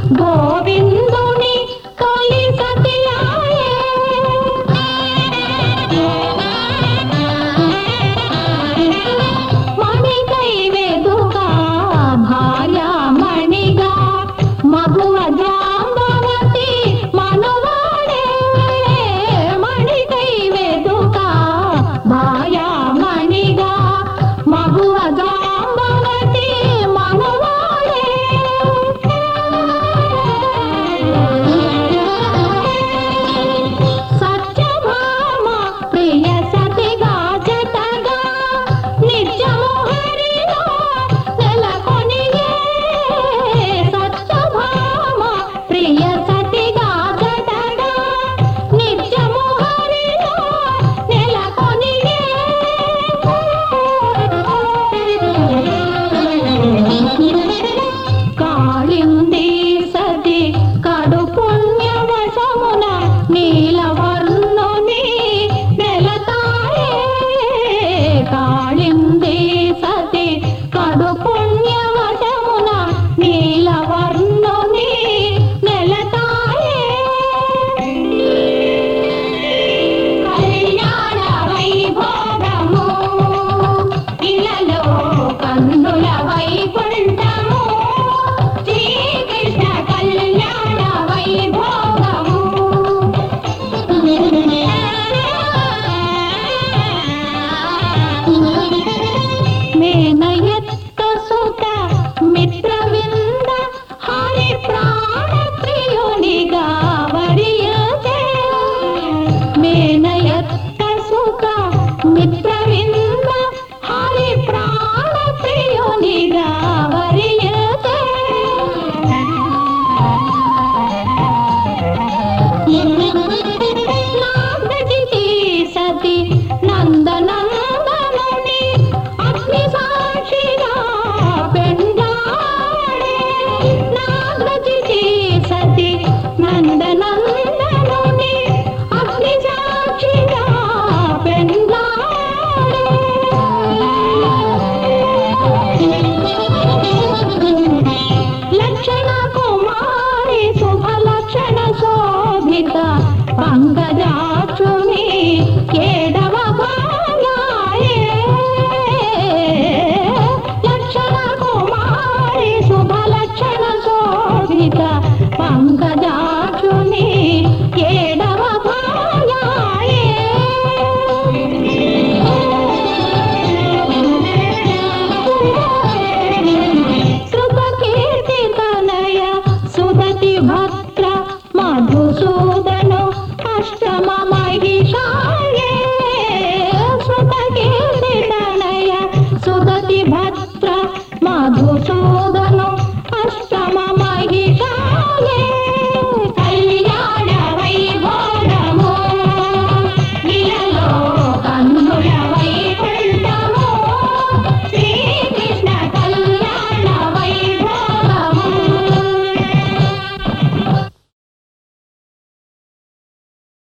గోవిందుని తొలి సతియాయే మణికై వెదుగా భార్యామణిగా మగువ జాంబవతి మనువాడే మణికై వెదుగా భార్యామణిగా మగువ జాంబవతి మనువాడే సత్యభామ ప్రియ సతిగా జతగా నిత్యము హరిలో నెలకొనియే సత్యభామ ప్రియ సతిగా జతగా నిత్యము హరిలో నెలకొనియే కాళింది సతి కడు పుణ్యవశమున నీలవర్ణుని నెలతాయే కాళింది సతి కడు పుణ్యవశమున నీలవర్ణుని నెలతాయే కళ్యాణ వైభోగము ఇలలో కన్నుల వైకుంఠము శ్రీకృష్ణ కళ్యాణ వైభోగము మేనయత్త సుత మిత్రవింద హరి ప్రాణ ప్రియునిగా వరియతే మేనయత్త సుత మిత్రవింద హరి ప్రాణ ప్రియునిగా వరియతే నాగజి సతి నందనందనుని అగ్ని సాక్షిగా పెండాడే నాగజి సతి నందనందనుని అగ్ని సాక్షిగా పెండాడే లక్షణ కుమారి శుభలక్షణ శోభిత పంకజాక్షుని కేడవ భాగాయే లక్షణ కుమారి శుభలక్షణ శోభిత పంకజాక్షుని కేడవ భాగాయే కృతకీర్తి తనయ సుదతి భద్ర మధుసూదను అష్టమ మహిషాయే కృతకీర్తి తనయ సుదతి భద్ర మధుసూదను